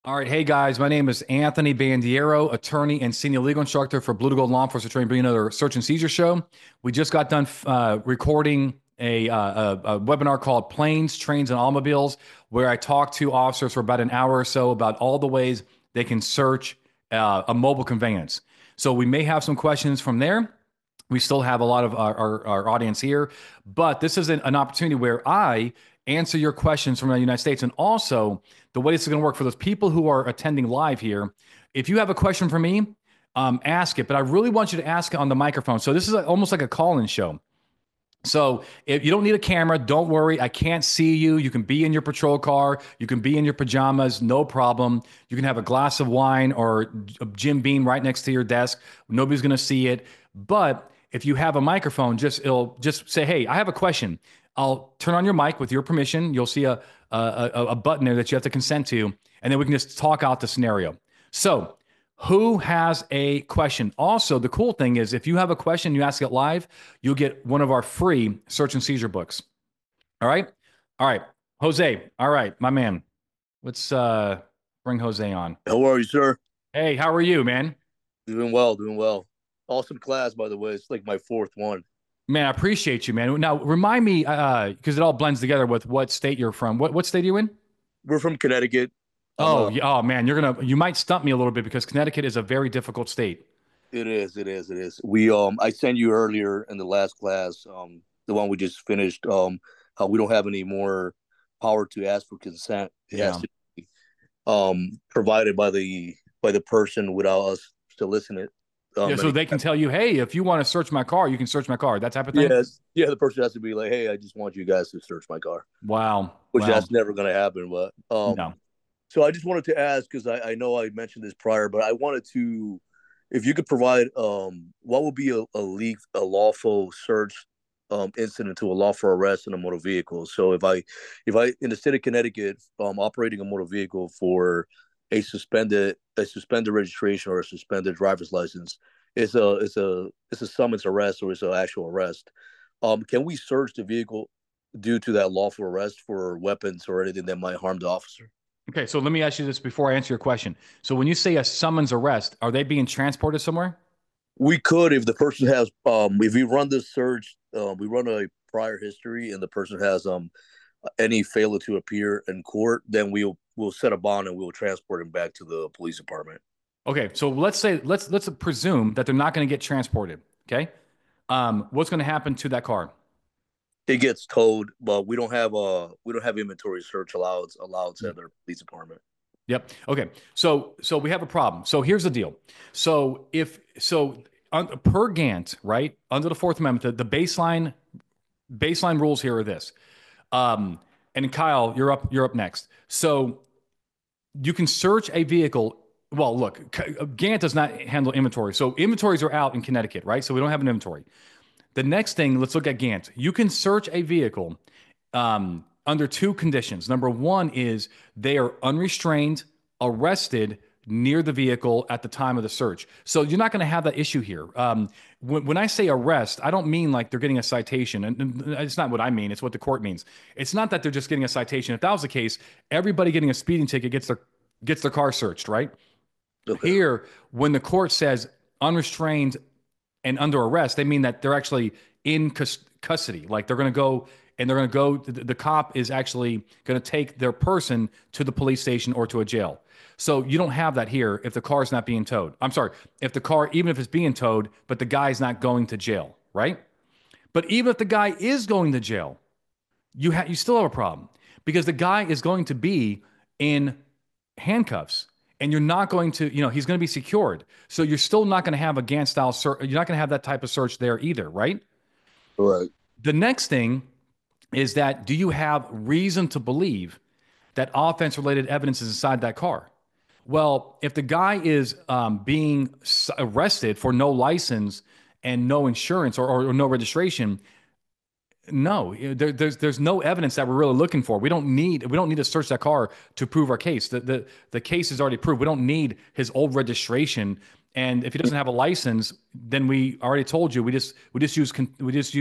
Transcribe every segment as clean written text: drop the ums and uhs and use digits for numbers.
All right, hey guys, my name is Anthony Bandiero, attorney and senior legal instructor for Blue to Gold Law Enforcement Training, bringing another search and seizure show. We just got done recording a webinar called Planes, Trains, and Automobiles, where I talked to officers for about an hour or so about all the ways they can search a mobile conveyance. So we may have some questions from there. We still have a lot of our audience here, but this is an opportunity where I answer your questions from the United States. And also, the way this is going to work for those people who are attending live here, if you have a question for me, ask it. But I really want you to ask it on the microphone. So this is almost like a call-in show. So if you don't need a camera, don't worry. I can't see you. You can be in your patrol car. You can be in your pajamas, no problem. You can have a glass of wine or a Jim Beam right next to your desk. Nobody's going to see it. But if you have a microphone, it'll just say, "Hey, I have a question." I'll turn on your mic with your permission. You'll see a button there that you have to consent to, and then we can just talk out the scenario. So who has a question? Also, the cool thing is if you have a question, you ask it live, you'll get one of our free search and seizure books. All right? All right. Jose, all right, my man. Let's bring Jose on. How are you, sir? Hey, how are you, man? Doing well, doing well. Awesome class, by the way. It's like my fourth one. Man, I appreciate you, man. Now, remind me, because it all blends together with what state you're from. What state are you in? We're from Connecticut. I'm Oh, yeah, oh man, you might stump me a little bit because Connecticut is a very difficult state. it is. I sent you earlier in the last class, the one we just finished, how we don't have any more power to ask for consent. It has Yeah. to be provided by the person without us to listen it. Yeah, so Many they can tell you, hey, if you want to search my car, you can search my car, that type of thing. Yes, yeah, the person has to be like, hey, I just want you guys to search my car, Wow. which Wow. that's never gonna happen. But No. So I just wanted to ask because I know I mentioned this prior, but I wanted to, if you could provide, what would be a lawful search incident to a lawful arrest in a motor vehicle. So if I in the state of Connecticut, operating a motor vehicle for a suspended registration or a suspended driver's license, it's a summons arrest or it's an actual arrest. Can we search the vehicle due to that lawful arrest for weapons or anything that might harm the officer? Okay, so let me ask you this before I answer your question. So when you say a summons arrest, are they being transported somewhere? We could, if the person has, if we run this search, we run a prior history, and the person has any failure to appear in court, then we'll set a bond and we'll transport him back to the police department. Okay, so let's presume that they're not going to get transported. Okay, what's going to happen to that car? It gets towed, but we don't have inventory search allowed at the police department. Yep. Okay. So we have a problem. So here's the deal. So if so per Gantt, right, under the Fourth Amendment, the baseline rules here are this. Um, and Kyle, you're up next. So you can search a vehicle. Well, look, Gantt does not handle inventory. So inventories are out in Connecticut, right? So we don't have an inventory. The next thing, let's look at Gantt. You can search a vehicle under two conditions. Number one is they are unrestrained, arrested near the vehicle at the time of the search. So you're not going to have that issue here. When I say arrest, I don't mean like they're getting a citation. And it's not what I mean. It's what the court means. It's not that they're just getting a citation. If that was the case, everybody getting a speeding ticket gets their car searched, right? Okay. Here, when the court says unrestrained and under arrest, they mean that they're actually in custody. Like they're going to go, the cop is actually going to take their person to the police station or to a jail. So you don't have that here if the car is not being towed. I'm sorry, if the car, even if it's being towed, but the guy's not going to jail, right? But even if the guy is going to jail, you still have a problem because the guy is going to be in handcuffs and you're not going to, he's going to be secured. So you're still not going to have a Gantt style search. You're not going to have that type of search there either, right? Right. The next thing is that do you have reason to believe that offense related evidence is inside that car? Well, if the guy is being arrested for no license and no insurance or no registration, no, there's no evidence that we're really looking for. We don't need to search that car to prove our case. The case is already proved. We don't need his old registration. And if he doesn't have a license, then we already told you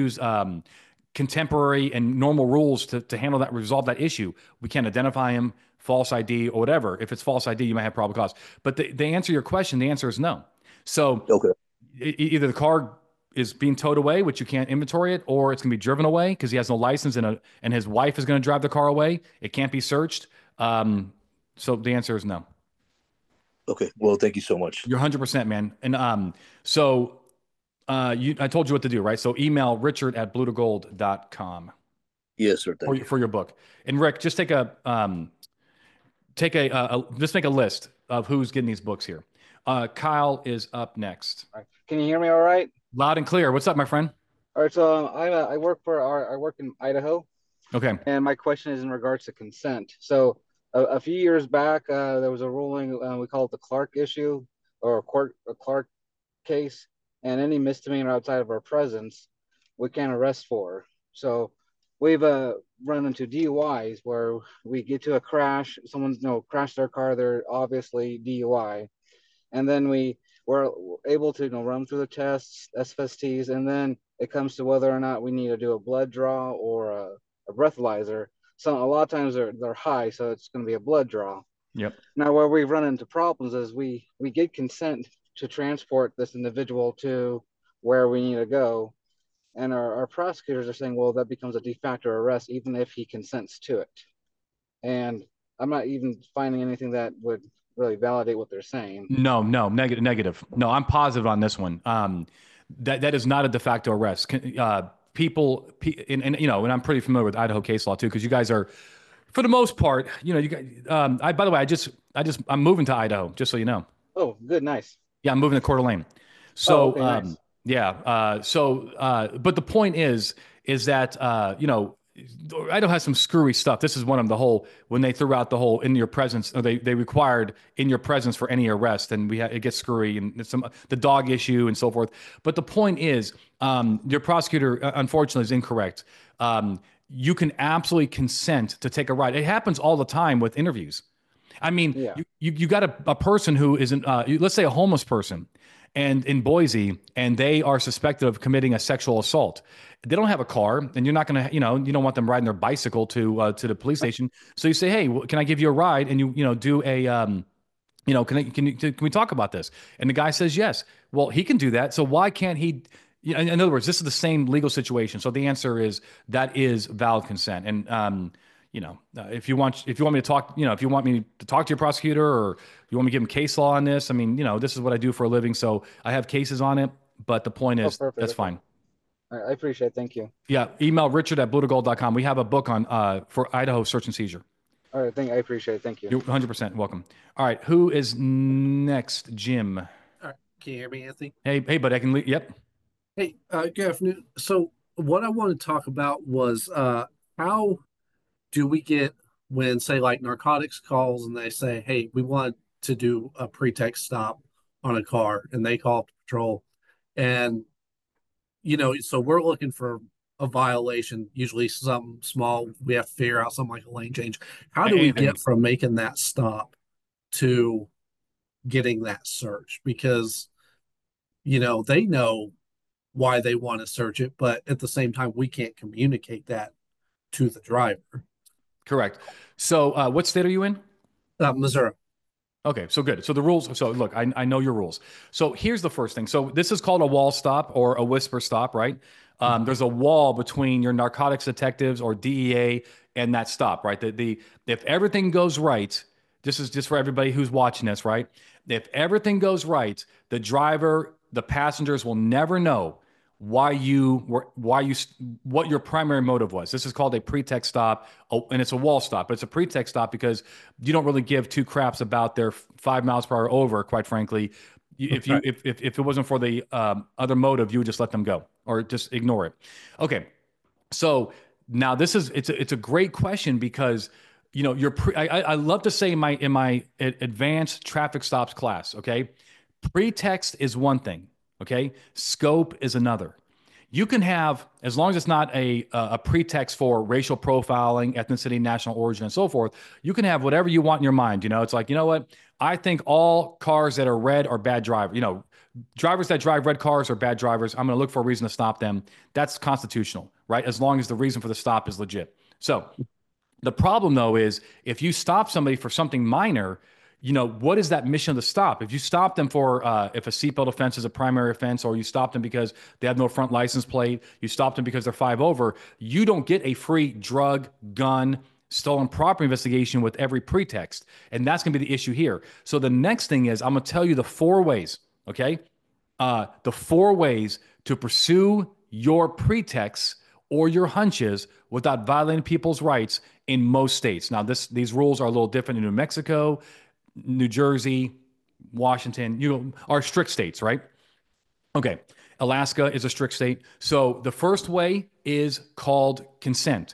we just use contemporary and normal rules to handle that, resolve that issue. We can't identify him false ID or whatever. If it's false ID, you might have probable cause. But the answer to your question, the answer is no. So Okay. either the car is being towed away, which you can't inventory it, or it's going to be driven away because he has no license and his wife is going to drive the car away. It can't be searched. So the answer is no. Okay. Well, thank you so much. You're 100%, man. And so I told you what to do, right? So email richard@bluetogold.com Yes, sir. Thank you. for your book. And Rick, just just make a list of who's getting these books here. Kyle is up next. All right. Can you hear me all right? Loud and clear. What's up, my friend? All right, so I work in Idaho, Okay. and my question is in regards to consent. So a few years back, there was a ruling, we call it the Clark issue or a Clark case, and any misdemeanor outside of our presence, we can't arrest for. So we've run into DUIs where we get to a crash, someone's crashed their car, they're obviously DUI, and then we were able to run through the tests, SFSTs, and then it comes to whether or not we need to do a blood draw or a breathalyzer. So a lot of times they're high, so it's going to be a blood draw. Yep. Now, where we've run into problems is we get consent to transport this individual to where we need to go, and our prosecutors are saying, well, that becomes a de facto arrest even if he consents to it. And I'm not even finding anything that would really validate what they're saying. No, negative. No, I'm positive on this one. That is not a de facto arrest. People, and I'm pretty familiar with Idaho case law too, because you guys are, for the most part, you guys. By the way, I'm moving to Idaho, just so you know. Oh, good, nice. Yeah, I'm moving to Coeur d'Alene. So, okay, nice. yeah. But the point is that Idaho has some screwy stuff. This is one of the whole when they threw out the whole in your presence, or they required in your presence for any arrest, and it gets screwy and the dog issue and so forth. But the point is, your prosecutor unfortunately is incorrect. You can absolutely consent to take a ride. It happens all the time with interviews. I mean, Yeah. you got a person who isn't, let's say a homeless person, and in Boise, and they are suspected of committing a sexual assault. They don't have a car, and you're not going to, you don't want them riding their bicycle to the police station. So you say, hey, can I give you a ride? And you do a, can we talk about this? And the guy says yes. Well, he can do that. So why can't he? In other words, this is the same legal situation. So the answer is that is valid consent. And if you want me to talk, if you want me to talk to your prosecutor, or you want me to give him case law on this, I mean, this is what I do for a living, so I have cases on it. But the point is, perfect. that's fine. I appreciate it. Thank you. Yeah, email richard@bluetogold.com. We have a book on for Idaho search and seizure. All right, I appreciate it. Thank you. You're 100% welcome. All right, who is next? Jim. All right, can you hear me, Anthony? Hey, bud, I can leave. Yep. Hey, good afternoon. So what I want to talk about was how do we get when, say, like narcotics calls and they say, hey, we want to do a pretext stop on a car, and they call up the patrol, and so we're looking for a violation, usually something small. We have to figure out something like a lane change. How do we get from making that stop to getting that search? Because they know why they want to search it, but at the same time, we can't communicate that to the driver. Correct. So what state are you in? Missouri. Okay, so good. So the rules. So look, I know your rules. So here's the first thing. So this is called a wall stop or a whisper stop, right? There's a wall between your narcotics detectives or DEA and that stop, right? If everything goes right, this is just for everybody who's watching this, right? If everything goes right, the driver, the passengers will never know what your primary motive was. This is called a pretext stop, and it's a wall stop, but it's a pretext stop because you don't really give two craps about their 5 miles per hour over, quite frankly. If it wasn't for the other motive, you would just let them go or just ignore it. Okay. So now it's a great question because I love to say in my advanced traffic stops class, okay, pretext is one thing. Okay. Scope is another. You can have, as long as it's not a pretext for racial profiling, ethnicity, national origin, and so forth, you can have whatever you want in your mind. It's like, you know what? I think all cars that are red are bad drivers. Drivers that drive red cars are bad drivers. I'm going to look for a reason to stop them. That's constitutional, right? As long as the reason for the stop is legit. So The problem, though, is if you stop somebody for something minor, what is that mission of the stop? If you stop them for if a seatbelt offense is a primary offense, or you stop them because they have no front license plate, you stop them because they're 5 over, you don't get a free drug, gun, stolen property investigation with every pretext. And that's going to be the issue here. So the next thing is I'm going to tell you the 4 ways, okay? The 4 ways to pursue your pretexts or your hunches without violating people's rights in most states. Now, these rules are a little different in New Mexico, New Jersey, Washington, are strict states, right? Okay. Alaska is a strict state. So the first way is called consent.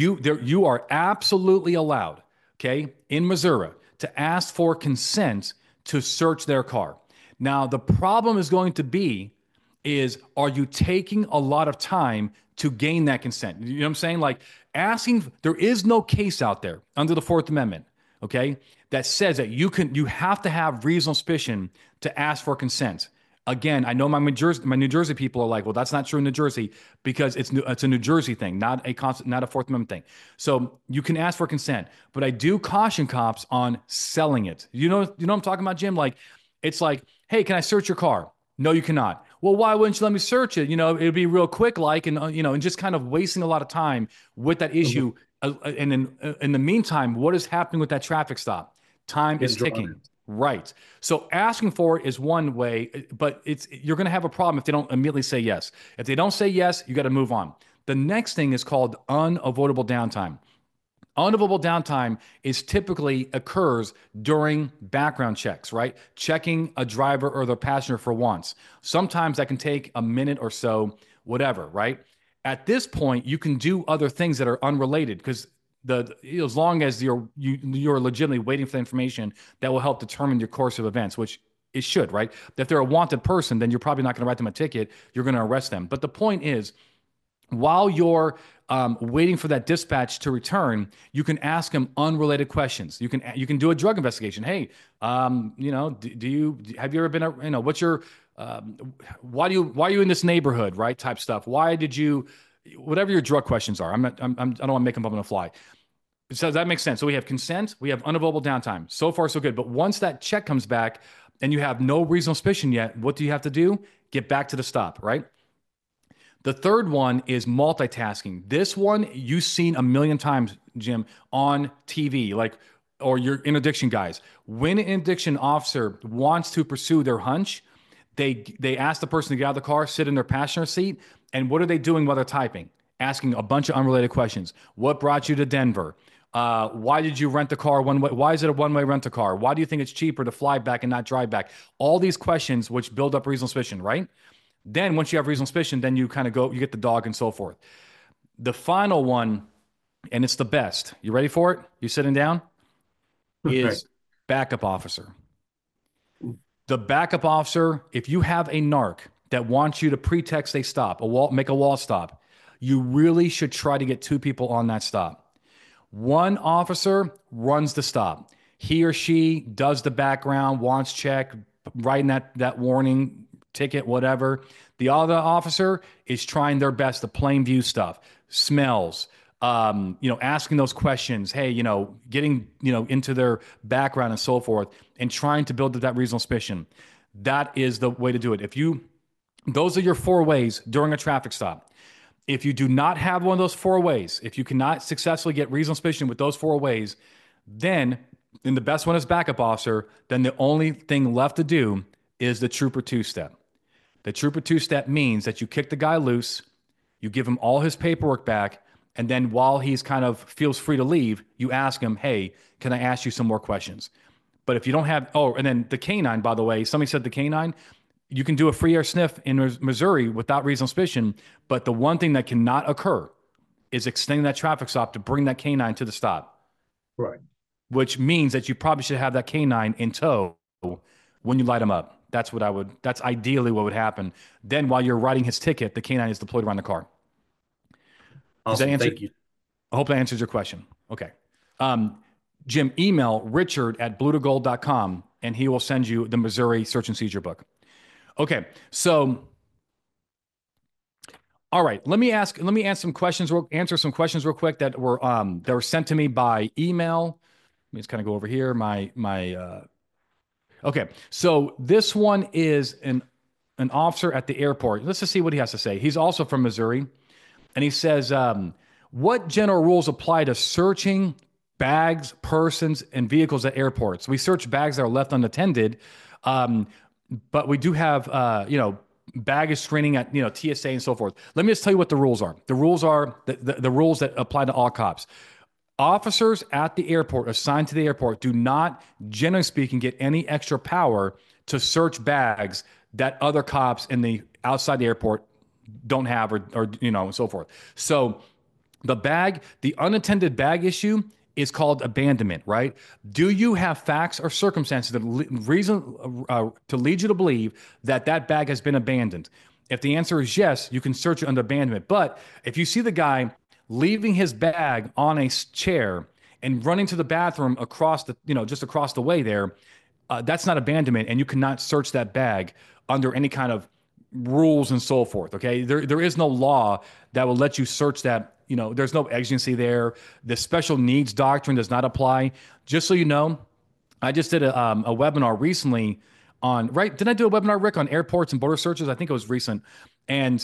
You are absolutely allowed, okay, in Missouri to ask for consent to search their car. Now, the problem is going to be is, are you taking a lot of time to gain that consent? You know what I'm saying? Like asking, there is no case out there under the Fourth Amendment, okay, that says that you have to have reasonable suspicion to ask for consent. Again, I know my New Jersey people are like, well, that's not true in New Jersey because it's a New Jersey thing, not a Fourth Amendment thing. So you can ask for consent, but I do caution cops on selling it. You know what I'm talking about, Jim? Like, it's like, hey, can I search your car? No, you cannot. Well, why wouldn't you let me search it? It'd be real quick, and just kind of wasting a lot of time with that issue. And then in the meantime, what is happening with that traffic stop? Time is ticking. Right. So asking for it is one way, but you're going to have a problem if they don't immediately say yes. If they don't say yes, you got to move on. The next thing is called unavoidable downtime. Unavoidable downtime typically occurs during background checks, right? Checking a driver or their passenger for once. Sometimes that can take a minute or so, whatever, right? At this point, you can do other things that are unrelated because as long as you're legitimately waiting for the information that will help determine your course of events, which it should, right? If they're a wanted person, then you're probably not going to write them a ticket. You're going to arrest them. But the point is, while you're waiting for that dispatch to return, you can ask them unrelated questions. You can do a drug investigation. Hey, have you ever been what's your why are you in this neighborhood, right? Type stuff. Why did you? Whatever your drug questions are. I don't want to make them up on the fly. So that makes sense. So we have consent, we have unavoidable downtime. So far, so good. But once that check comes back and you have no reasonable suspicion yet, what do you have to do? Get back to the stop, right? The third one is multitasking. This one you've seen a million times, Jim, on TV, or your interdiction guys. When an interdiction officer wants to pursue their hunch, they ask the person to get out of the car, sit in their passenger seat, and what are they doing while they're typing? Asking a bunch of unrelated questions. What brought you to Denver? Why did you rent the car one way? Why is it a one-way rent-a-car? Why do you think it's cheaper to fly back and not drive back? All these questions which build up reasonable suspicion, right? Then once you have reasonable suspicion, then you kind of you get the dog and so forth. The final one, and it's the best. You ready for it? You sitting down? Is backup officer. The backup officer, if you have a narc that wants you to pretext a stop, make a wall stop, you really should try to get 2 people on that stop. One officer runs the stop. He or she does the background, wants check, writing that warning, ticket, whatever. The other officer is trying their best, the plain view stuff, smells, asking those questions, hey, getting, into their background and so forth, and trying to build that reasonable suspicion. That is the way to do it. Those are your 4 ways during a traffic stop. If you do not have one of those 4 ways, if you cannot successfully get reasonable suspicion with those 4 ways, then, and the best one is backup officer, then the only thing left to do is the Trooper 2-step. The Trooper 2-step means that you kick the guy loose, you give him all his paperwork back, and then while he's kind of feels free to leave, you ask him, hey, can I ask you some more questions? But if you don't have, and then the canine, by the way, somebody said the canine, you can do a free air sniff in Missouri without reasonable suspicion, but the one thing that cannot occur is extending that traffic stop to bring that canine to the stop. Right. Which means that you probably should have that canine in tow when you light him up. That's ideally what would happen. Then while you're writing his ticket, the canine is deployed around the car. Awesome. Thank you. I hope that answers your question. Okay. Jim, email richard@bluetogold.com and he will send you the Missouri search and seizure book. Okay. So All right, let me answer some questions real quick that were sent to me by email. Let me just kind of go over here. Okay, so this one is an officer at the airport. Let's just see what he has to say. He's also from Missouri, and he says, "What general rules apply to searching bags, persons, and vehicles at airports? We search bags that are left unattended, um, but we do have, baggage screening at TSA and so forth. Let me just tell you what the rules are. The rules are the rules that apply to all cops. Officers at the airport assigned to the airport do not, generally speaking, get any extra power to search bags that other cops in the outside the airport don't have or and so forth. So the unattended bag issue is called abandonment, right? Do you have facts or circumstances that reason to lead you to believe that that bag has been abandoned? If the answer is yes, you can search it under abandonment. But if you see the guy leaving his bag on a chair and running to the bathroom just across the way there, that's not abandonment, and you cannot search that bag under any kind of rules and so forth. Okay, there is no law that will let you search that. There's no exigency there. The special needs doctrine does not apply. Just so you know, I just did a webinar recently on right. Didn't I do a webinar, Rick, on airports and border searches? I think it was recent, and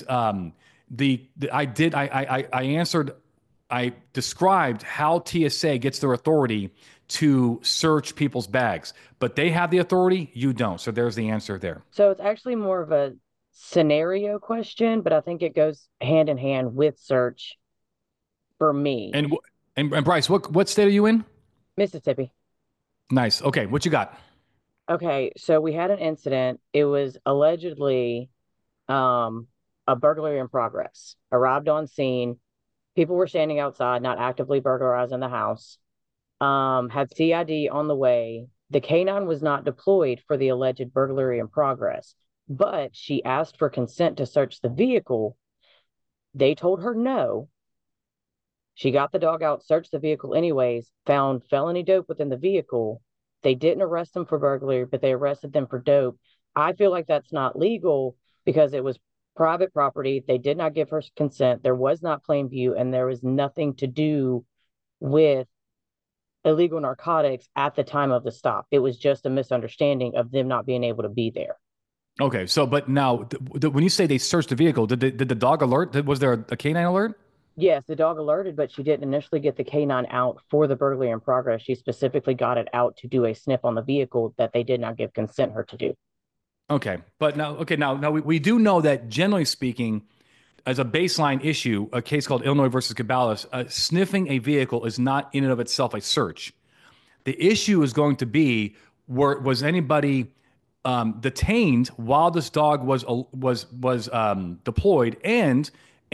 I answered. I described how TSA gets their authority to search people's bags, but they have the authority, you don't. So there's the answer there. So it's actually more of a scenario question, but I think it goes hand in hand with search for me. And Bryce, what state are you in? Mississippi. Nice. Okay, what you got? Okay, so we had an incident. It was allegedly a burglary in progress. Arrived on scene. People were standing outside, not actively burglarizing the house. Had CID on the way. The canine was not deployed for the alleged burglary in progress, but she asked for consent to search the vehicle. They told her no. She got the dog out, searched the vehicle anyways, found felony dope within the vehicle. They didn't arrest them for burglary, but they arrested them for dope. I feel like that's not legal because it was private property. They did not give her consent. There was not plain view, and there was nothing to do with illegal narcotics at the time of the stop. It was just a misunderstanding of them not being able to be there. Okay, so but now when you say they searched the vehicle, did the dog alert? Was there a canine alert? Yes, the dog alerted, but she didn't initially get the canine out for the burglary in progress. She specifically got it out to do a sniff on the vehicle that they did not give consent her to do. Okay, but now we do know that generally speaking, as a baseline issue, a case called Illinois versus Caballos, sniffing a vehicle is not in and of itself a search. The issue is going to be, was anybody detained while this dog was deployed, and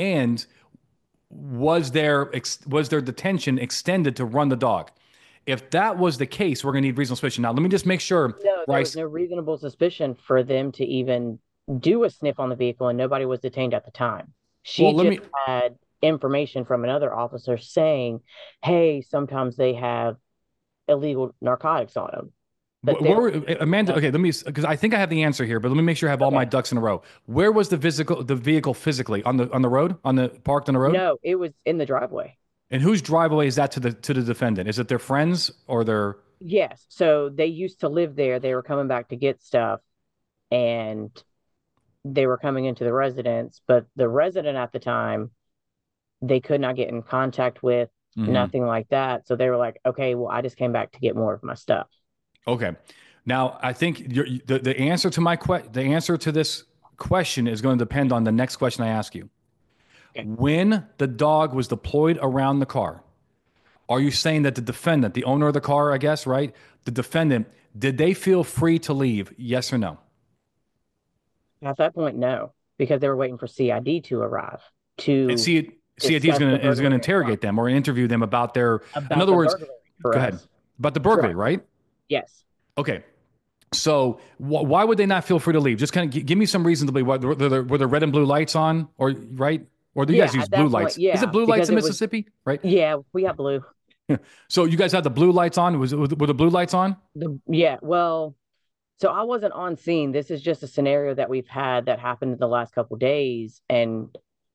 was their detention extended to run the dog? If that was the case, we're going to need reasonable suspicion. Now, let me just make sure. No, there was no reasonable suspicion for them to even do a sniff on the vehicle, and nobody was detained at the time. She had information from another officer saying, hey, sometimes they have illegal narcotics on them. Amanda, okay, because I think I have the answer here, but let me make sure I have all my ducks in a row. Where was the vehicle physically on the road, parked on the road? No, it was in the driveway. And whose driveway is that to the defendant? Is it their friends or their? Yes. So they used to live there. They were coming back to get stuff, and they were coming into the residence, but the resident at the time, they could not get in contact with, nothing like that. So they were like, okay, well, I just came back to get more of my stuff. Okay. Now, I think the answer to this question is going to depend on the next question I ask you. Okay. When the dog was deployed around the car, are you saying that the defendant, the owner of the car, I guess, right? The defendant, did they feel free to leave? Yes or no? At that point, no, because they were waiting for CID to arrive. And CID is going to interrogate them or interview them about their. In other words, go ahead. About the burglary, right? Yes. Okay. So why would they not feel free to leave? Just kind of give me some reason to believe. Were there red and blue lights on, or right? Or do you guys use blue lights? Yeah, is it blue lights in Mississippi? Right? Yeah, we have blue. So you guys had the blue lights on? Were the blue lights on? Yeah. Well, so I wasn't on scene. This is just a scenario that we've had that happened in the last couple of days, and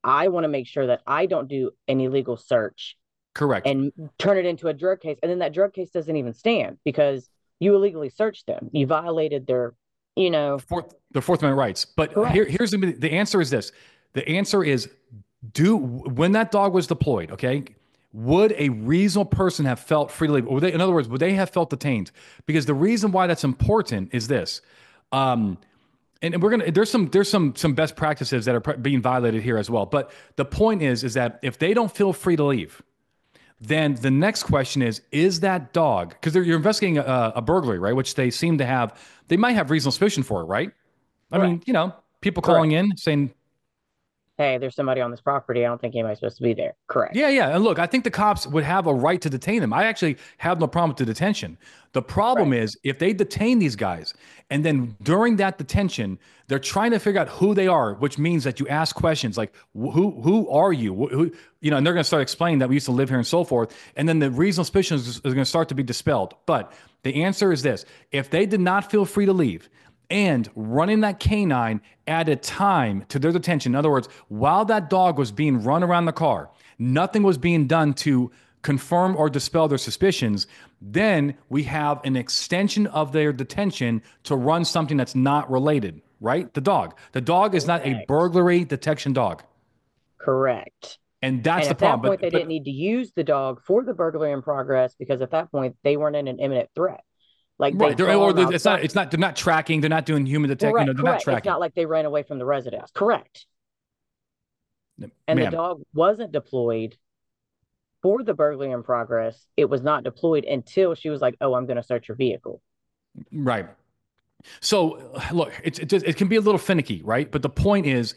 I want to make sure that I don't do an illegal search Correct. and turn it into a drug case. And then that drug case doesn't even stand because you illegally searched them. You violated their, the Fourth Amendment rights. But here's the answer is this. The answer is when that dog was deployed, okay, would a reasonable person have felt free to leave? Or in other words, would they have felt detained? Because the reason why that's important is this. And there's some best practices that are being violated here as well. But the point is that if they don't feel free to leave, then the next question is that dog, because you're investigating a burglary, right? Which they seem to have, they might have reasonable suspicion for it, right? I mean, people calling in saying, hey, there's somebody on this property. I don't think anybody's supposed to be there. Correct. Yeah. And look, I think the cops would have a right to detain them. I actually have no problem with the detention. The problem is if they detain these guys and then during that detention, they're trying to figure out who they are, which means that you ask questions like, who are you? And they're going to start explaining that we used to live here and so forth. And then the reasonable suspicion is going to start to be dispelled. But the answer is this: if they did not feel free to leave, and running that canine added time to their detention. In other words, while that dog was being run around the car, nothing was being done to confirm or dispel their suspicions. Then we have an extension of their detention to run something that's not related, right? The dog is not a burglary detection dog. Correct. And that's the at problem. That point, they didn't need to use the dog for the burglary in progress because at that point they weren't in an imminent threat. Like right, it's not. They're not tracking. They're not doing human detection. They're not tracking. It's not like they ran away from the residence. Correct. And the dog wasn't deployed for the burglary in progress. It was not deployed until she was like, "Oh, I'm going to search your vehicle." Right. So look, it can be a little finicky, right? But the point is,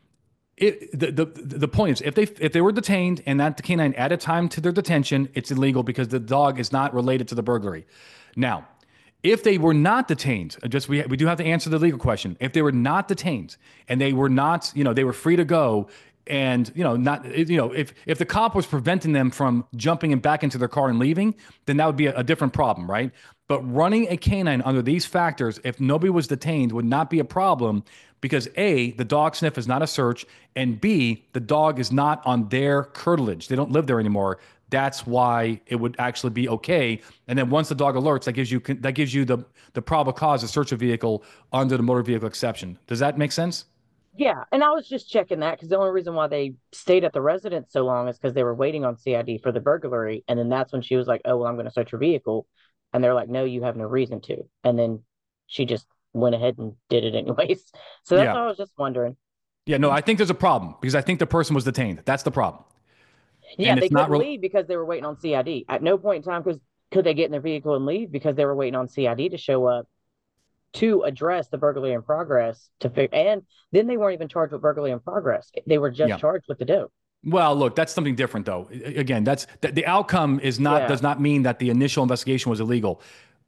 the point is, if they were detained and that the canine added time to their detention, it's illegal because the dog is not related to the burglary. Now, if they were not detained, we do have to answer the legal question. If they were not detained and they were not, they were free to go, and if the cop was preventing them from jumping back into their car and leaving, then that would be a different problem, right? But running a canine under these factors, if nobody was detained, would not be a problem because A, the dog sniff is not a search, and B, the dog is not on their curtilage. They don't live there anymore. That's why it would actually be okay. And then once the dog alerts, that gives you the probable cause to search a vehicle under the motor vehicle exception. Does that make sense? Yeah, and I was just checking that because the only reason why they stayed at the residence so long is because they were waiting on CID for the burglary, and then that's when she was like, "Oh, well, I'm going to search your vehicle," and they're like, "No, you have no reason to," and then she just went ahead and did it anyways. So that's what I was just wondering. Yeah, no, I think there's a problem because I think the person was detained. That's the problem. Yeah, and they couldn't leave because they were waiting on CID. At no point in time could they get in their vehicle and leave because they were waiting on CID to show up to address the burglary in progress and then they weren't even charged with burglary in progress. They were just charged with the dope. Well, look, that's something different though. Again, the outcome does not mean that the initial investigation was illegal.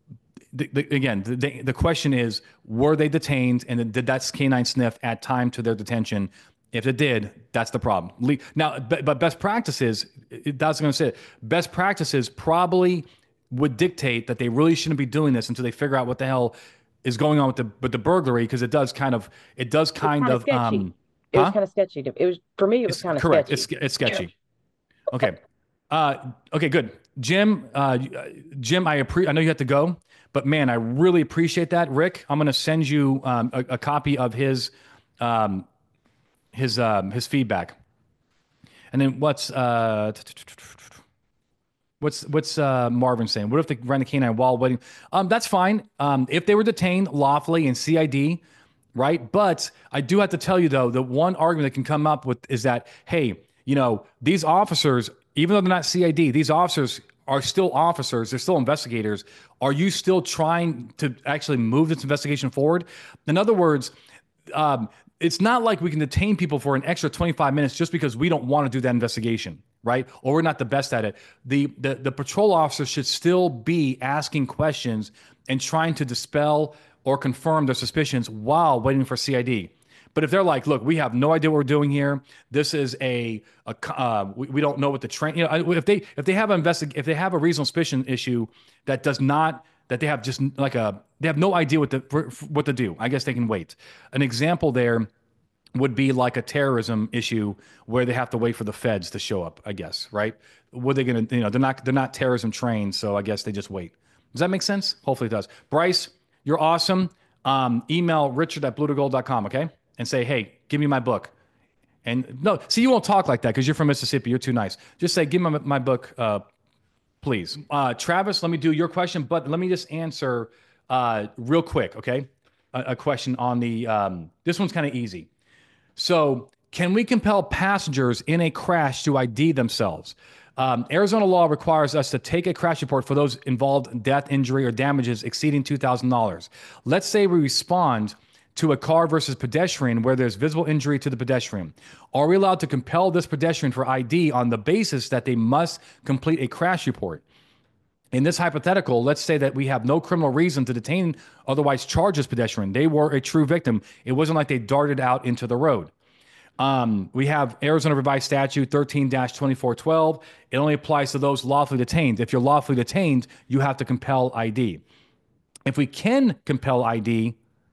The question is, were they detained and did that canine sniff add time to their detention? If it did, that's the problem. Now, but best practices, that's what I'm going to say. Best practices probably would dictate that they really shouldn't be doing this until they figure out what the hell is going on with the burglary, because it does kind of it was kind of sketchy. It was for me. It was kind of correct. Sketchy. It's sketchy. Okay. Okay. Good. Jim. Jim. I know you have to go, but man, I really appreciate that. Rick, I'm going to send you a copy of his feedback. And then what's Marvin saying? What if they ran the canine while waiting? That's fine. If they were detained lawfully in CID, right? But I do have to tell you though, the one argument that can come up with is that, hey, these officers, even though they're not CID, these officers are still officers. They're still investigators. Are you still trying to actually move this investigation forward? In other words, it's not like we can detain people for an extra 25 minutes just because we don't want to do that investigation, right? Or we're not the best at it. The patrol officer should still be asking questions and trying to dispel or confirm their suspicions while waiting for CID. But if they're like, look, we have no idea what we're doing here. This is we don't know what the train. If they have a reasonable suspicion issue that does not. That they have just they have no idea what to do. I guess they can wait. An example there would be like a terrorism issue where they have to wait for the feds to show up, I guess, right? What are they going to, they're not terrorism trained, so I guess they just wait. Does that make sense? Hopefully it does. Bryce, you're awesome. Email richard@bluetogold.com, okay? And say, hey, give me my book. And no, see, you won't talk like that because you're from Mississippi. You're too nice. Just say, give me my book, please. Travis, let me do your question, but let me just answer real quick, okay? A question on the, this one's kind of easy. So, can we compel passengers in a crash to ID themselves? Arizona law requires us to take a crash report for those involved in death, injury, or damages exceeding $2,000. Let's say we respond to a car versus pedestrian where there's visible injury to the pedestrian. Are we allowed to compel this pedestrian for ID on the basis that they must complete a crash report? In this hypothetical, let's say that we have no criminal reason to detain, otherwise charge this pedestrian. They were a true victim. It wasn't like they darted out into the road. We have Arizona Revised Statute 13-2412. It only applies to those lawfully detained. If you're lawfully detained, you have to compel ID. If we can compel ID,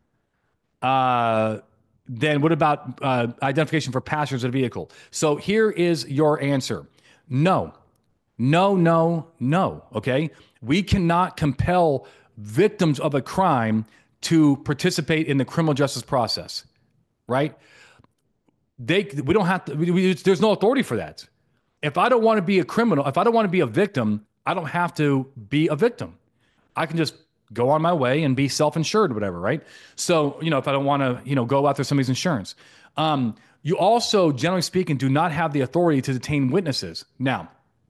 then what about identification for passengers of the vehicle? So here is your answer. No. No, no, no. Okay. We cannot compel victims of a crime to participate in the criminal justice process, right? We don't have to, there's no authority for that. If I don't want to be a criminal, if I don't want to be a victim, I don't have to be a victim. I can just go on my way and be self-insured, whatever, right? So, if I don't want to, go after somebody's insurance. You also, generally speaking, do not have the authority to detain witnesses. Now,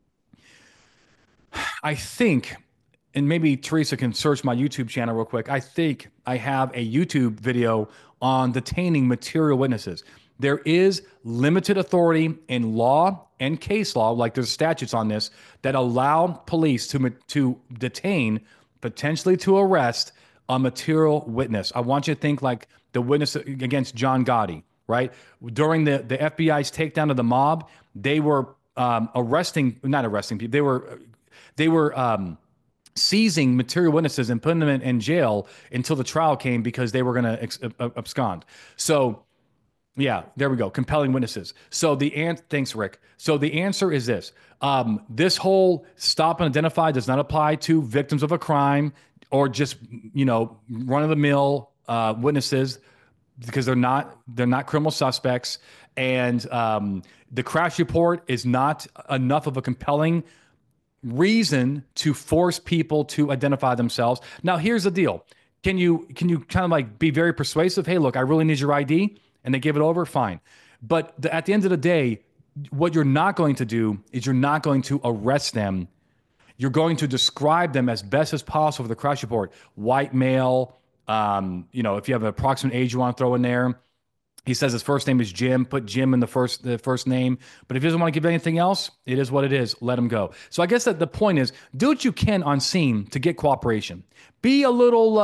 I think, and maybe Teresa can search my YouTube channel real quick. I think I have a YouTube video on detaining material witnesses. There is limited authority in law and case law, like there's statutes on this, that allow police to detain, potentially to arrest, a material witness. I want you to think like the witness against John Gotti, right? During the FBI's takedown of the mob, they were not arresting people. They were seizing material witnesses and putting them in jail until the trial came because they were going to abscond. So, yeah, there we go. Compelling witnesses. So thanks, Rick. So the answer is this. This whole stop and identify does not apply to victims of a crime or just, run-of-the-mill witnesses because they're not criminal suspects. And the crash report is not enough of a compelling reason to force people to identify themselves. Now, here's the deal. Can you kind of like be very persuasive? Hey, look, I really need your ID. And they give it over, fine. But at the end of the day, what you're not going to do is you're not going to arrest them. You're going to describe them as best as possible for the crash report. White male, if you have an approximate age you want to throw in there. He says his first name is Jim. Put Jim in the first name. But if he doesn't want to give anything else, it is what it is. Let him go. So I guess that the point is, do what you can on scene to get cooperation. Be a little,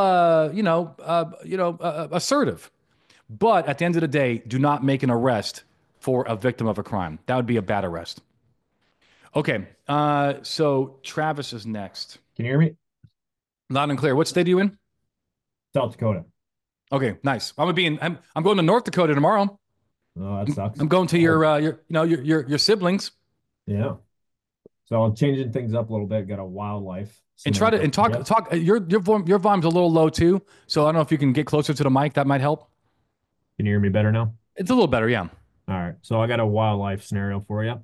assertive. But at the end of the day, do not make an arrest for a victim of a crime. That would be a bad arrest. Okay. So Travis is next. Can you hear me? Loud and clear. What state are you in? South Dakota. Okay, nice. I'm going to North Dakota tomorrow. Oh, that sucks. I'm going to your siblings. Yeah. So I'm changing things up a little bit. Got a wildlife. And talk. Your volume's a little low too. So I don't know if you can get closer to the mic. That might help. Can you hear me better now? It's a little better, yeah. All right. So I got a wildlife scenario for you.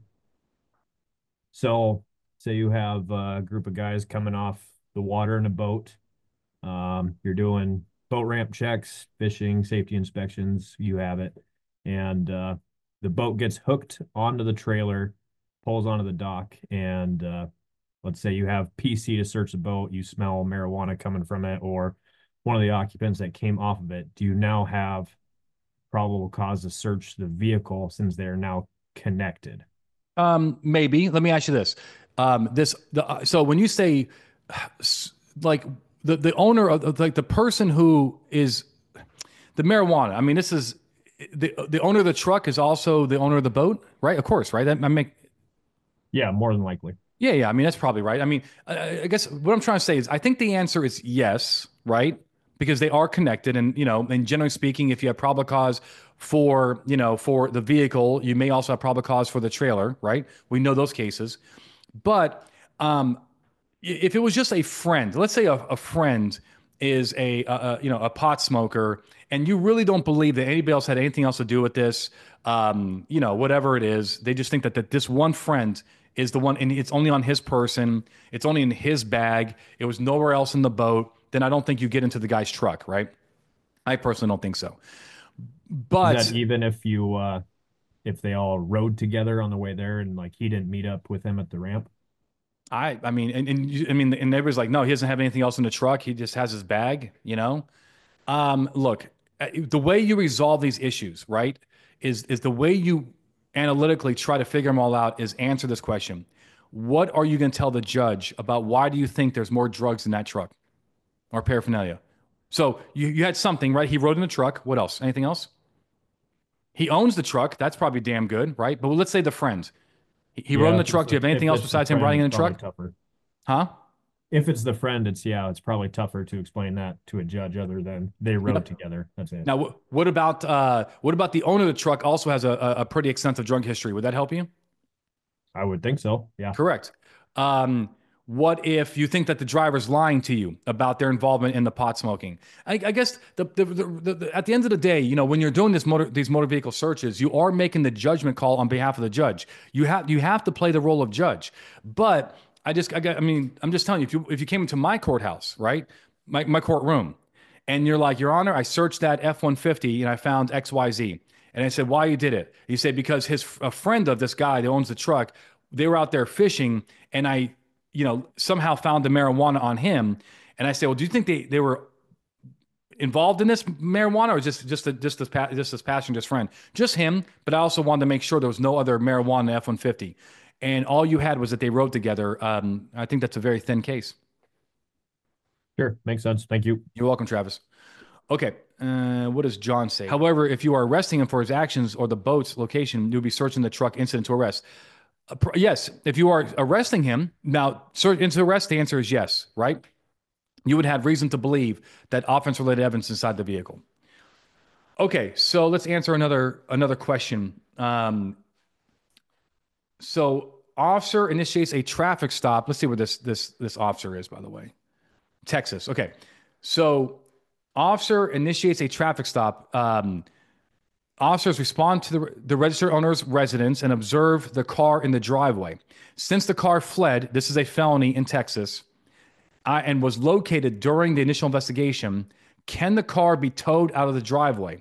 So say you have a group of guys coming off the water in a boat. You're doing boat ramp checks, fishing, safety inspections, you have it. And the boat gets hooked onto the trailer, pulls onto the dock, and let's say you have PC to search the boat, you smell marijuana coming from it, or one of the occupants that came off of it. Do you now have probable cause to search the vehicle since they're now connected? Maybe. Let me ask you this. So when you say like the owner of like the person who is the marijuana, I mean, this is the owner of the truck is also the owner of the boat, right? Of course, right? Yeah, more than likely. Yeah. I mean, that's probably right. I mean, I guess what I'm trying to say is I think the answer is yes, right? because they are connected. And, and generally speaking, if you have probable cause for, for the vehicle, you may also have probable cause for the trailer, right? We know those cases. But if it was just a friend, let's say a friend is a pot smoker, and you really don't believe that anybody else had anything else to do with this, whatever it is, they just think that this one friend is the one, and it's only on his person, it's only in his bag, it was nowhere else in the boat, then I don't think you get into the guy's truck, right? I personally don't think so. But Is that even if they all rode together on the way there and like he didn't meet up with them at the ramp? I mean, and everybody's like, no, he doesn't have anything else in the truck. He just has his bag, Look, the way you resolve these issues, right, is the way you analytically try to figure them all out is answer this question. What are you going to tell the judge about why do you think there's more drugs in that truck or paraphernalia? So you had something, right? He rode in the truck. What else? Anything else? He owns the truck. That's probably damn good, right? But let's say the friend. He rode in the truck. Do you have anything else besides him riding in the truck? Tougher. Huh? If it's the friend, it's probably tougher to explain that to a judge other than they rode together. That's it. Now, what about the owner of the truck also has a pretty extensive drug history? Would that help you? I would think so. Yeah. Correct. What if you think that the driver's lying to you about their involvement in the pot smoking? I guess at the end of the day, when you're doing these motor vehicle searches, you are making the judgment call on behalf of the judge. You have to play the role of judge. But I'm just telling you, if you came into my courthouse, right, my courtroom, and you're like, Your Honor, I searched that F-150 and I found XYZ. And I said, why you did it? He said, because a friend of this guy that owns the truck, they were out there fishing, and I somehow found the marijuana on him. And I said, well, do you think they were involved in this marijuana, or just this passenger's friend? Just him, but I also wanted to make sure there was no other marijuana in the F-150. And all you had was that they rode together. I think that's a very thin case. Sure, makes sense. Thank you. You're welcome, Travis. Okay, what does John say? However, if you are arresting him for his actions or the boat's location, you'll be searching the truck incident to arrest. Yes, if you are arresting him, now, into arrest, the answer is yes, right? You would have reason to believe that offense-related evidence inside the vehicle. Okay, so let's answer another question. So, officer initiates a traffic stop. Let's see where this officer is, by the way. Texas. Okay, so officer initiates a traffic stop. Officers respond to the registered owner's residence and observe the car in the driveway. Since the car fled, this is a felony in Texas, and was located during the initial investigation, can the car be towed out of the driveway?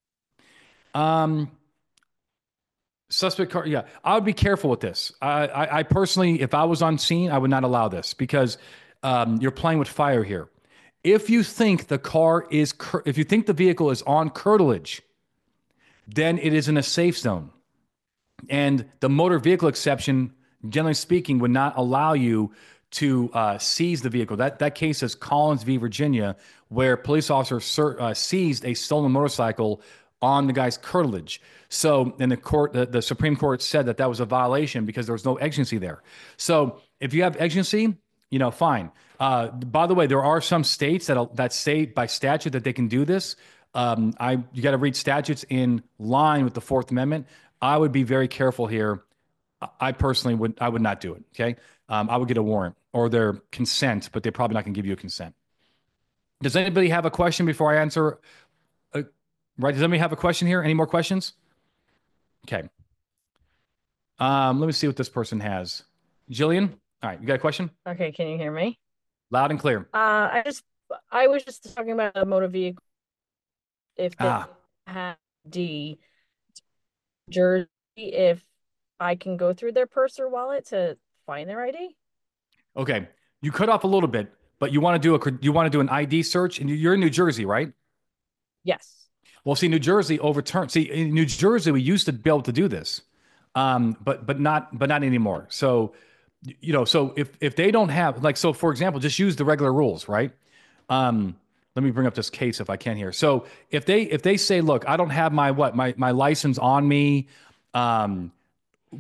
Suspect car, yeah. I would be careful with this. I personally, if I was on scene, I would not allow this because you're playing with fire here. If you think if you think the vehicle is on curtilage, then it is in a safe zone. And the motor vehicle exception, generally speaking, would not allow you to seize the vehicle. That case is Collins v. Virginia, where police officers seized a stolen motorcycle on the guy's curtilage. So in the Supreme Court said that was a violation because there was no exigency there. So if you have exigency, fine. By the way, there are some states that say by statute that they can do this. You got to read statutes in line with the Fourth Amendment. I would be very careful here. I personally would not do it. Okay. I would get a warrant or their consent, but they're probably not going to give you a consent. Does anybody have a question before I answer? Right. Does anybody have a question here? Any more questions? Okay. Let me see what this person has. Jillian. All right. You got a question? Okay. Can you hear me? Loud and clear. I was just talking about a motor vehicle. If they have D Jersey, if I can go through their purse or wallet to find their ID. Okay, you cut off a little bit, but you want to do an ID search, and you're in New Jersey, right? Yes. Well, see, New Jersey overturned. See, in New Jersey, we used to be able to do this, but not anymore. So, so if they don't have for example, just use the regular rules, right? Let me bring up this case if I can here. So if they say, look, I don't have my license on me, I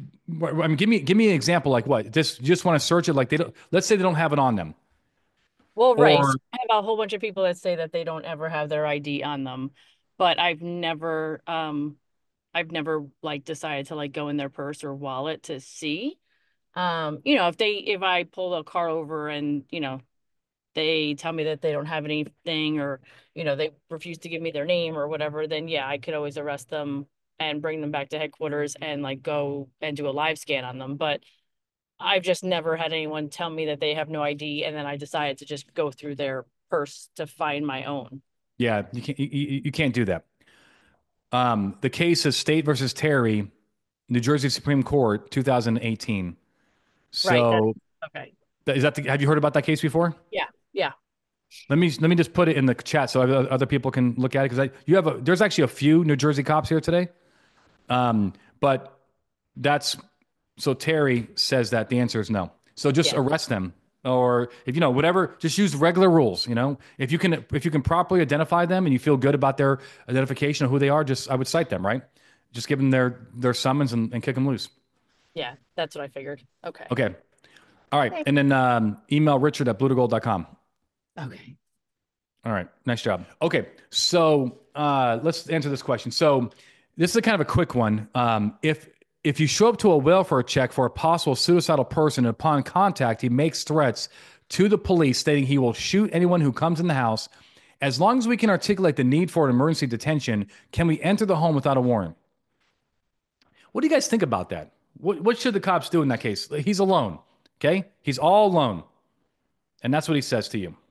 mean, give me an example. Like what? You just want to search it. Like let's say they don't have it on them. Well, right. Or So I have a whole bunch of people that say that they don't ever have their ID on them, but I've never like decided to like go in their purse or wallet to see. If I pull a car over and, they tell me that they don't have anything, or, they refuse to give me their name or whatever, then yeah, I could always arrest them and bring them back to headquarters and like go and do a live scan on them. But I've just never had anyone tell me that they have no ID, and then I decided to just go through their purse to find my own. yeah, you can't do that. The case is State versus Terry, New Jersey Supreme Court, 2018. Right. So Okay. have you heard about that case before? Yeah. Yeah. Let me just put it in the chat so other people can look at it, because there's actually a few New Jersey cops here today. But so Terry says that the answer is no. So just arrest them, or if whatever, just use regular rules. If you can properly identify them and you feel good about their identification of who they are, I would cite them, right? Just give them their summons and kick them loose. Yeah, that's what I figured. Okay. Okay. All right. And then email richard@bluetogold.com. Okay. All right. Nice job. Okay. So let's answer this question. So this is a kind of a quick one. If you show up to a welfare check for a possible suicidal person, and upon contact, he makes threats to the police stating he will shoot anyone who comes in the house, as long as we can articulate the need for an emergency detention, can we enter the home without a warrant? What do you guys think about that? What should the cops do in that case? He's alone. Okay. He's all alone. And that's what he says to you.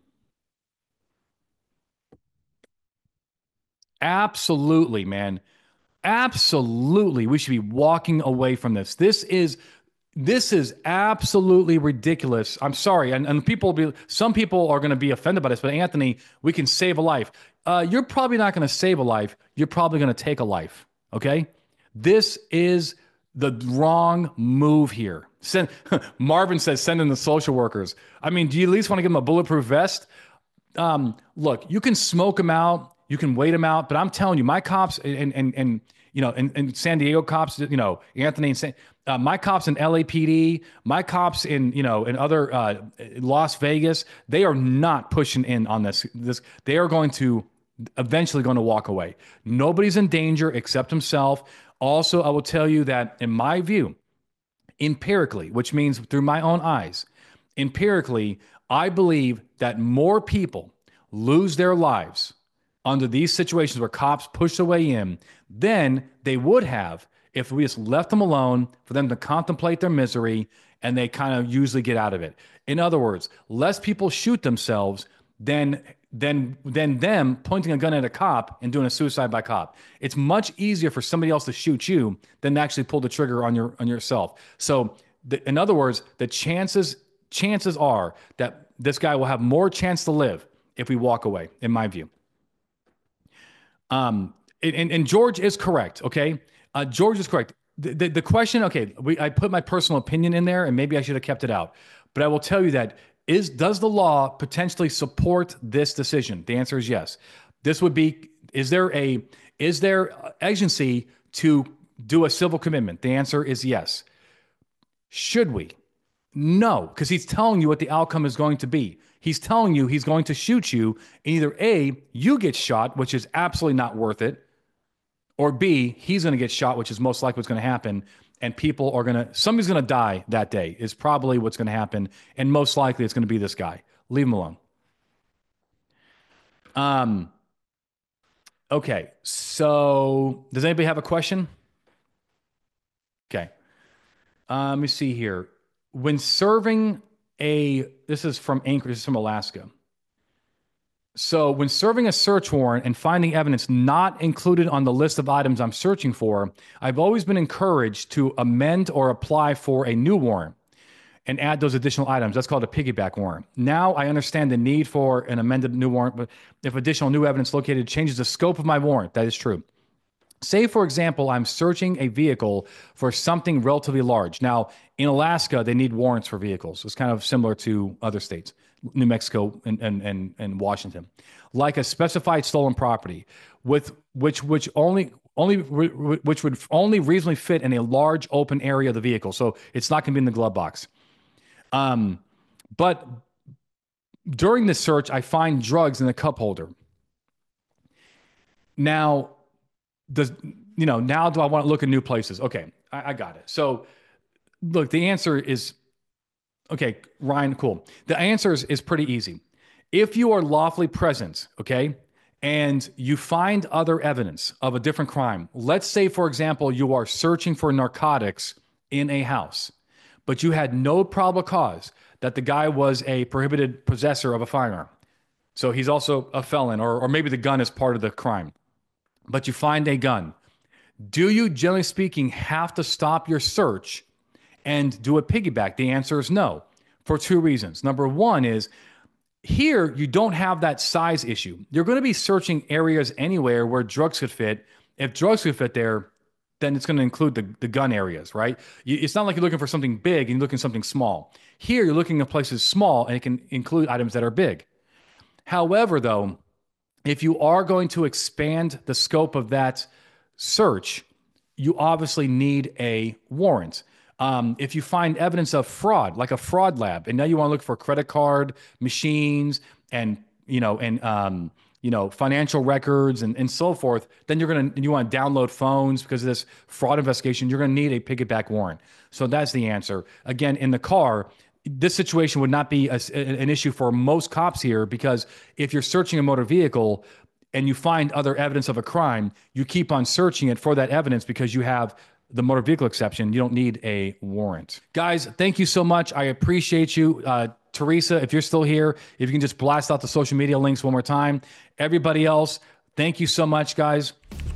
Absolutely, man. Absolutely. We should be walking away from this. This is absolutely ridiculous. I'm sorry. And some people are going to be offended by this, but Anthony, we can save a life. You're probably not going to save a life. You're probably going to take a life. Okay. This is the wrong move here. Marvin says, send in the social workers. I mean, do you at least want to give them a bulletproof vest? Look, you can smoke them out. You can wait them out, but I'm telling you, my cops and San Diego cops, Anthony and my cops in LAPD, my cops in other Las Vegas, they are not pushing in on this. They are eventually going to walk away. Nobody's in danger except himself. Also, I will tell you that in my view, empirically, which means through my own eyes, empirically, I believe that more people lose their lives under these situations where cops push their way in than they would have if we just left them alone for them to contemplate their misery, and they kind of usually get out of it. In other words, less people shoot themselves than them pointing a gun at a cop and doing a suicide by cop. It's much easier for somebody else to shoot you than to actually pull the trigger on yourself. So in other words, the chances are that this guy will have more chance to live if we walk away, in my view. And George is correct. Okay. George is correct. The question, okay, I put my personal opinion in there, and maybe I should have kept it out, but I will tell you that does the law potentially support this decision? The answer is yes. This would be, is there agency to do a civil commitment? The answer is yes. Should we? No, because he's telling you what the outcome is going to be. He's telling you he's going to shoot you, and either A, you get shot, which is absolutely not worth it, or B, he's going to get shot, which is most likely what's going to happen, and somebody's going to die that day is probably what's going to happen, and most likely it's going to be this guy. Leave him alone. Okay, so does anybody have a question? Okay. Let me see here. When serving this is from Anchorage, this is from Alaska. So when serving a search warrant and finding evidence not included on the list of items I'm searching for, I've always been encouraged to amend or apply for a new warrant and add those additional items. That's called a piggyback warrant. Now I understand the need for an amended new warrant, but if additional new evidence located changes the scope of my warrant, that is true. Say, for example, I'm searching a vehicle for something relatively large. Now, in Alaska, they need warrants for vehicles. It's kind of similar to other states, New Mexico and Washington. Like a specified stolen property, which would only reasonably fit in a large open area of the vehicle. So it's not going to be in the glove box. But During the search, I find drugs in the cup holder. Now, now do I want to look in new places? Okay, I got it. So, look, the answer is, okay, Ryan, cool. The answer is pretty easy. If you are lawfully present, okay, and you find other evidence of a different crime, let's say, for example, you are searching for narcotics in a house, but you had no probable cause that the guy was a prohibited possessor of a firearm. So he's also a felon, or maybe the gun is part of the crime, but you find a gun. Do you, generally speaking, have to stop your search and do a piggyback? The answer is no, for two reasons. Number one is, here, you don't have that size issue. You're going to be searching areas anywhere where drugs could fit. If drugs could fit there, then it's going to include the gun areas, right? It's not like you're looking for something big and you're looking for something small. Here, you're looking at places small and it can include items that are big. However, though, if you are going to expand the scope of that search, you obviously need a warrant. If you find evidence of fraud, like a fraud lab, and now you want to look for credit card machines and financial records and so forth, then you want to download phones because of this fraud investigation. You're going to need a piggyback warrant. So that's the answer. Again, in the car, this situation would not be an issue for most cops here, because if you're searching a motor vehicle and you find other evidence of a crime, you keep on searching it for that evidence because you have the motor vehicle exception. You don't need a warrant. Guys, thank you so much. I appreciate you. Teresa, if you're still here, if you can just blast out the social media links one more time. Everybody else, thank you so much, guys.